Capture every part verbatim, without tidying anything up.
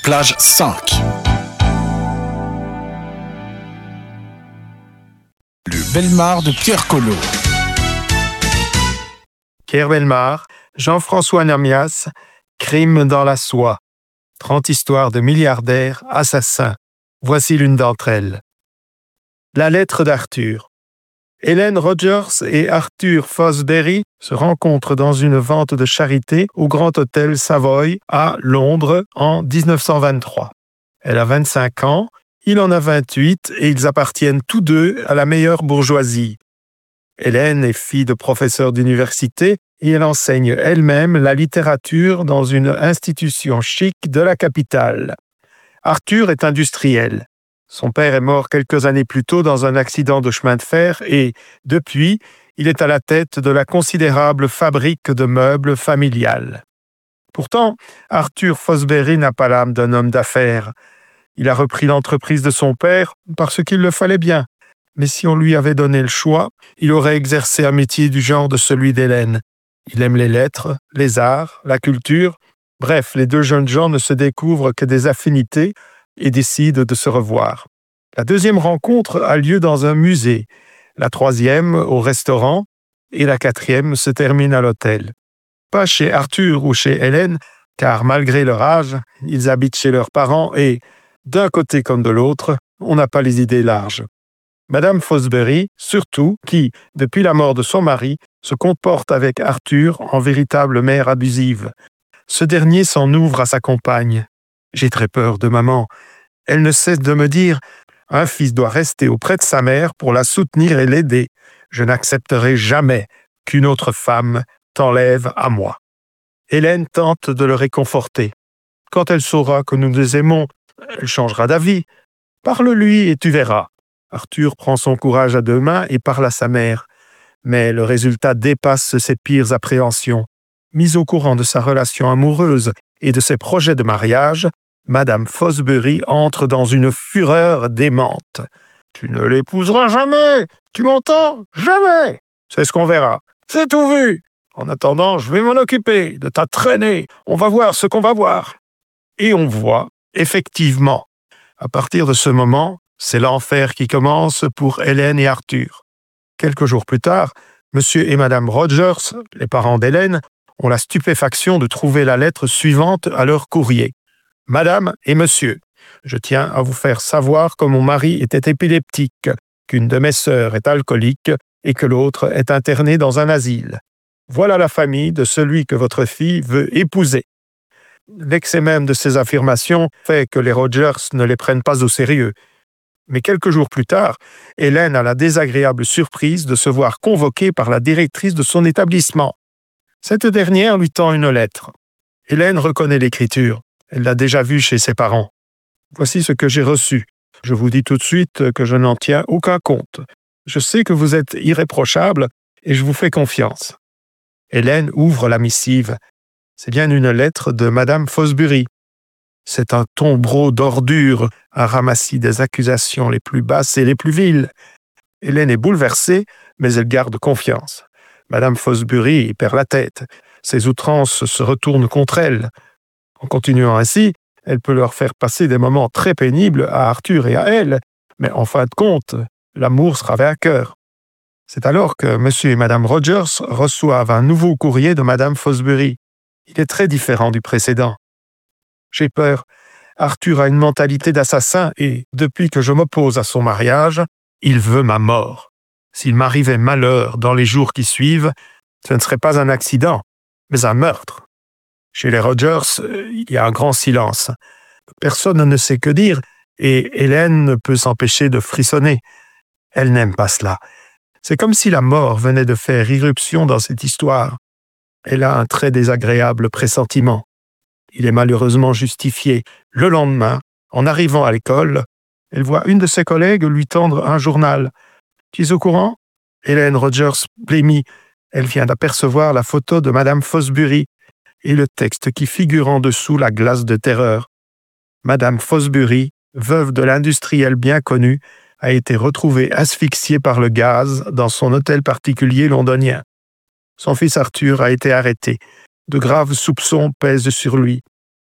Plage cinq. Le Bellemare de Pierre Collot. Pierre Bellemare, Jean-François Namias, Crime dans la soie. trente histoires de milliardaires assassins. Voici l'une d'entre elles. La lettre d'Arthur. Hélène Rogers et Arthur Fosbury se rencontrent dans une vente de charité au Grand Hôtel Savoy à Londres en dix-neuf cent vingt-trois. Elle a vingt-cinq ans, il en a vingt-huit et ils appartiennent tous deux à la meilleure bourgeoisie. Hélène est fille de professeur d'université et elle enseigne elle-même la littérature dans une institution chic de la capitale. Arthur est industriel. Son père est mort quelques années plus tôt dans un accident de chemin de fer et, depuis, il est à la tête de la considérable fabrique de meubles familiale. Pourtant, Arthur Fosbury n'a pas l'âme d'un homme d'affaires. Il a repris l'entreprise de son père parce qu'il le fallait bien. Mais si on lui avait donné le choix, il aurait exercé un métier du genre de celui d'Hélène. Il aime les lettres, les arts, la culture. Bref, les deux jeunes gens ne se découvrent que des affinités et décident de se revoir. La deuxième rencontre a lieu dans un musée, la troisième au restaurant et la quatrième se termine à l'hôtel. Pas chez Arthur ou chez Hélène, car malgré leur âge, ils habitent chez leurs parents et, d'un côté comme de l'autre, on n'a pas les idées larges. Madame Fosbury, surtout, qui, depuis la mort de son mari, se comporte avec Arthur en véritable mère abusive. Ce dernier s'en ouvre à sa compagne. J'ai très peur de maman. Elle ne cesse de me dire « Un fils doit rester auprès de sa mère pour la soutenir et l'aider. Je n'accepterai jamais qu'une autre femme t'enlève à moi. » Hélène tente de le réconforter. Quand elle saura que nous nous aimons, elle changera d'avis. Parle-lui et tu verras. Arthur prend son courage à deux mains et parle à sa mère. Mais le résultat dépasse ses pires appréhensions. Mise au courant de sa relation amoureuse et de ses projets de mariage, Madame Fosbury entre dans une fureur démente. « Tu ne l'épouseras jamais! Tu m'entends? Jamais! C'est ce qu'on verra. C'est tout vu! En attendant, je vais m'en occuper de ta traînée. On va voir ce qu'on va voir. » Et on voit, effectivement. À partir de ce moment, c'est l'enfer qui commence pour Hélène et Arthur. Quelques jours plus tard, Monsieur et Madame Rogers, les parents d'Hélène, ont la stupéfaction de trouver la lettre suivante à leur courrier. « Madame et Monsieur, je tiens à vous faire savoir que mon mari était épileptique, qu'une de mes sœurs est alcoolique et que l'autre est internée dans un asile. Voilà la famille de celui que votre fille veut épouser. » L'excès même de ces affirmations fait que les Rogers ne les prennent pas au sérieux. Mais quelques jours plus tard, Hélène a la désagréable surprise de se voir convoquée par la directrice de son établissement. Cette dernière lui tend une lettre. Hélène reconnaît l'écriture. Elle l'a déjà vue chez ses parents. Voici ce que j'ai reçu. Je vous dis tout de suite que je n'en tiens aucun compte. Je sais que vous êtes irréprochable et je vous fais confiance. Hélène ouvre la missive. C'est bien une lettre de Madame Fosbury. C'est un tombereau d'ordures, un ramassis des accusations les plus basses et les plus viles. Hélène est bouleversée, mais elle garde confiance. Madame Fosbury perd la tête. Ses outrances se retournent contre elle. En continuant ainsi, elle peut leur faire passer des moments très pénibles à Arthur et à elle, mais en fin de compte, l'amour sera vainqueur. C'est alors que Monsieur et Madame Rogers reçoivent un nouveau courrier de Madame Fosbury. Il est très différent du précédent. J'ai peur. Arthur a une mentalité d'assassin et, depuis que je m'oppose à son mariage, il veut ma mort. S'il m'arrivait malheur dans les jours qui suivent, ce ne serait pas un accident, mais un meurtre. Chez les Rogers, il y a un grand silence. Personne ne sait que dire et Hélène ne peut s'empêcher de frissonner. Elle n'aime pas cela. C'est comme si la mort venait de faire irruption dans cette histoire. Elle a un très désagréable pressentiment. Il est malheureusement justifié. Le lendemain, en arrivant à l'école, elle voit une de ses collègues lui tendre un journal. « Tu es au courant ?» Hélène Rogers blêmit. Elle vient d'apercevoir la photo de Madame Fosbury et le texte qui figure en dessous la glace de terreur. Madame Fosbury, veuve de l'industriel bien connu, a été retrouvée asphyxiée par le gaz dans son hôtel particulier londonien. Son fils Arthur a été arrêté. De graves soupçons pèsent sur lui.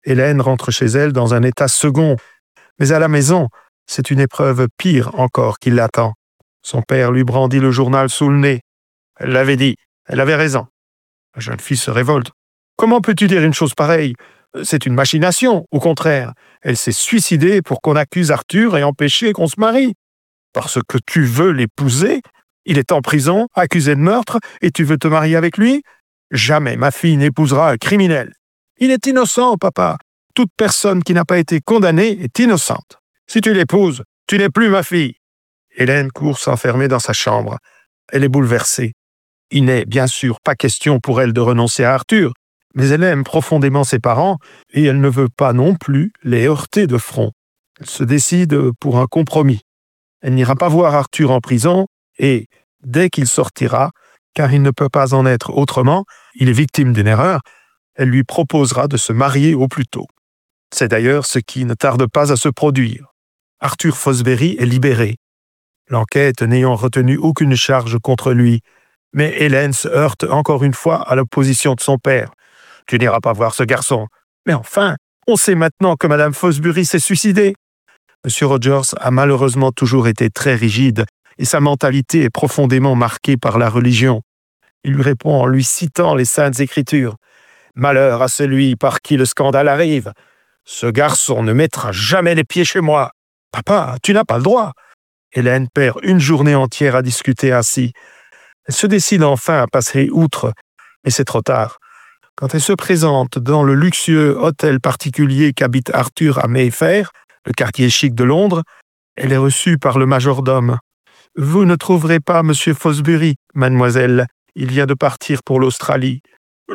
Hélène rentre chez elle dans un état second. Mais à la maison, c'est une épreuve pire encore qui l'attend. Son père lui brandit le journal sous le nez. Elle l'avait dit, elle avait raison. La jeune fille se révolte. Comment peux-tu dire une chose pareille ? C'est une machination, au contraire. Elle s'est suicidée pour qu'on accuse Arthur et empêcher qu'on se marie. Parce que tu veux l'épouser ? Il est en prison, accusé de meurtre, et tu veux te marier avec lui ? Jamais ma fille n'épousera un criminel. Il est innocent, papa. Toute personne qui n'a pas été condamnée est innocente. Si tu l'épouses, tu n'es plus ma fille. Hélène court s'enfermer dans sa chambre. Elle est bouleversée. Il n'est bien sûr pas question pour elle de renoncer à Arthur, mais elle aime profondément ses parents et elle ne veut pas non plus les heurter de front. Elle se décide pour un compromis. Elle n'ira pas voir Arthur en prison et, dès qu'il sortira, car il ne peut pas en être autrement, il est victime d'une erreur, elle lui proposera de se marier au plus tôt. C'est d'ailleurs ce qui ne tarde pas à se produire. Arthur Fosbury est libéré. L'enquête n'ayant retenu aucune charge contre lui, mais Hélène se heurte encore une fois à l'opposition de son père. « Tu n'iras pas voir ce garçon. » Mais enfin, on sait maintenant que Madame Fosbury s'est suicidée. Monsieur Rogers a malheureusement toujours été très rigide et sa mentalité est profondément marquée par la religion. Il lui répond en lui citant les Saintes Écritures. « Malheur à celui par qui le scandale arrive. Ce garçon ne mettra jamais les pieds chez moi. Papa, tu n'as pas le droit. » Hélène perd une journée entière à discuter ainsi. Elle se décide enfin à passer outre, mais c'est trop tard. Quand elle se présente dans le luxueux hôtel particulier qu'habite Arthur à Mayfair, le quartier chic de Londres, elle est reçue par le majordome. « Vous ne trouverez pas Monsieur Fosbury, mademoiselle. Il vient de partir pour l'Australie. »« L'Australie ?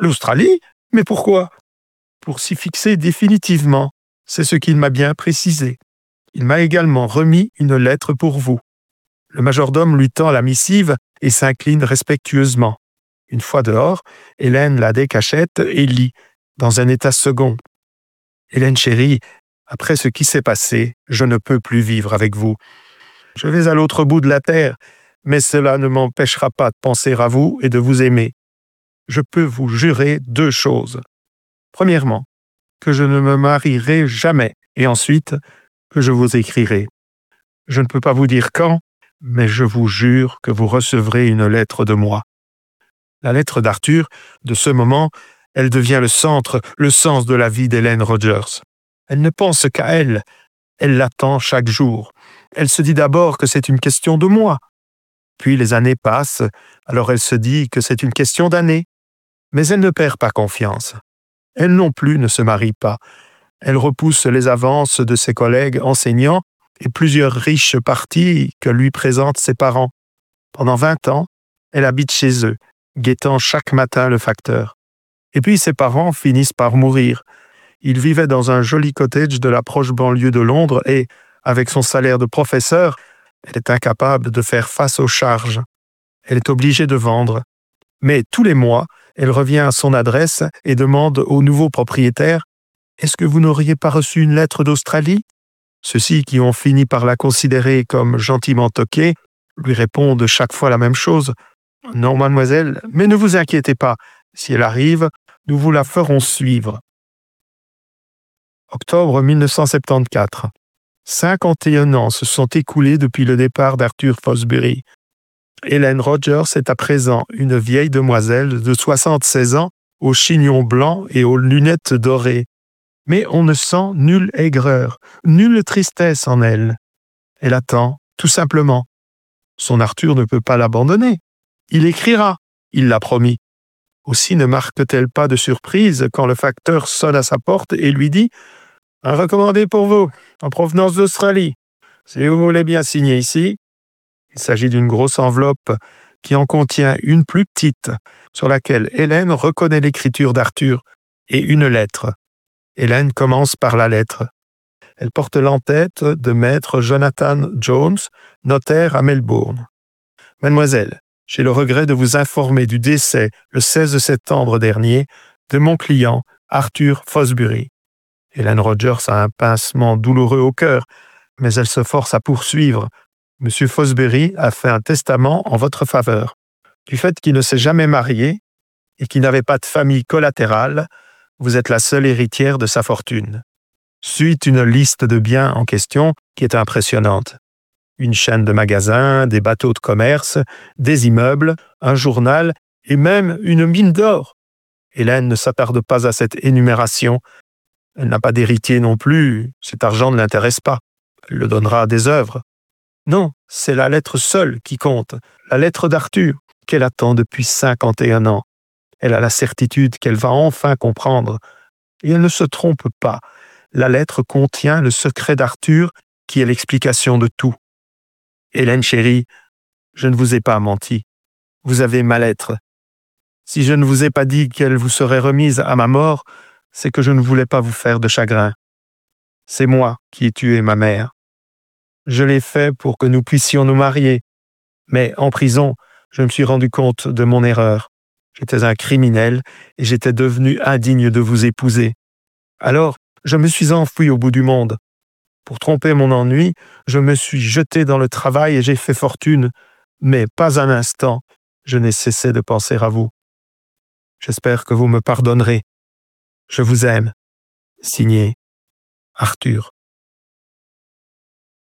Mais pourquoi ?»« Pour s'y fixer définitivement. C'est ce qu'il m'a bien précisé. Il m'a également remis une lettre pour vous. » Le majordome lui tend la missive et s'incline respectueusement. Une fois dehors, Hélène la décachette et lit, dans un état second. « Hélène chérie, après ce qui s'est passé, je ne peux plus vivre avec vous. Je vais à l'autre bout de la terre, mais cela ne m'empêchera pas de penser à vous et de vous aimer. Je peux vous jurer deux choses. Premièrement, que je ne me marierai jamais, et ensuite, que je vous écrirai. Je ne peux pas vous dire quand, mais je vous jure que vous recevrez une lettre de moi. » La lettre d'Arthur, de ce moment, elle devient le centre, le sens de la vie d'Hélène Rogers. Elle ne pense qu'à elle, elle l'attend chaque jour. Elle se dit d'abord que c'est une question de mois. Puis les années passent, alors elle se dit que c'est une question d'années. Mais elle ne perd pas confiance. Elle non plus ne se marie pas. Elle repousse les avances de ses collègues enseignants et plusieurs riches parties que lui présentent ses parents. Pendant vingt ans, elle habite chez eux, guettant chaque matin le facteur. Et puis ses parents finissent par mourir. Il vivait dans un joli cottage de la proche banlieue de Londres et, avec son salaire de professeur, elle est incapable de faire face aux charges. Elle est obligée de vendre. Mais tous les mois, elle revient à son adresse et demande au nouveau propriétaire « Est-ce que vous n'auriez pas reçu une lettre d'Australie ?» Ceux-ci, qui ont fini par la considérer comme gentiment toquée, lui répondent chaque fois la même chose. « Non, mademoiselle, mais ne vous inquiétez pas. Si elle arrive, nous vous la ferons suivre. » Octobre mille neuf cent soixante-quatorze. cinquante et un ans se sont écoulés depuis le départ d'Arthur Fosbury. Hélène Rogers est à présent une vieille demoiselle de soixante-seize ans, aux chignons blancs et aux lunettes dorées. Mais on ne sent nulle aigreur, nulle tristesse en elle. Elle attend, tout simplement. Son Arthur ne peut pas l'abandonner. Il écrira, il l'a promis. Aussi ne marque-t-elle pas de surprise quand le facteur sonne à sa porte et lui dit « Un recommandé pour vous, en provenance d'Australie. Si vous voulez bien signer ici. » Il s'agit d'une grosse enveloppe qui en contient une plus petite, sur laquelle Hélène reconnaît l'écriture d'Arthur, et une lettre. Hélène commence par la lettre. Elle porte l'entête de maître Jonathan Jones, notaire à Melbourne. « Mademoiselle, j'ai le regret de vous informer du décès, le seize septembre dernier, de mon client, Arthur Fosbury. » Hélène Rogers a un pincement douloureux au cœur, mais elle se force à poursuivre. « Monsieur Fosbury a fait un testament en votre faveur. Du fait qu'il ne s'est jamais marié et qu'il n'avait pas de famille collatérale, Vous êtes la seule héritière de sa fortune. Suit une liste de biens en question qui est impressionnante. Une chaîne de magasins, des bateaux de commerce, des immeubles, un journal et même une mine d'or. Hélène ne s'attarde pas à cette énumération. Elle n'a pas d'héritier non plus, cet argent ne l'intéresse pas. Elle le donnera à des œuvres. Non, c'est la lettre seule qui compte, la lettre d'Arthur, qu'elle attend depuis cinquante et un ans. Elle a la certitude qu'elle va enfin comprendre. Et elle ne se trompe pas. La lettre contient le secret d'Arthur qui est l'explication de tout. Hélène chérie, je ne vous ai pas menti. Vous avez ma lettre. Si je ne vous ai pas dit qu'elle vous serait remise à ma mort, c'est que je ne voulais pas vous faire de chagrin. C'est moi qui ai tué ma mère. Je l'ai fait pour que nous puissions nous marier. Mais en prison, je me suis rendu compte de mon erreur. J'étais un criminel et j'étais devenu indigne de vous épouser. Alors, je me suis enfui au bout du monde. Pour tromper mon ennui, je me suis jeté dans le travail et j'ai fait fortune. Mais pas un instant, je n'ai cessé de penser à vous. J'espère que vous me pardonnerez. Je vous aime. Signé Arthur.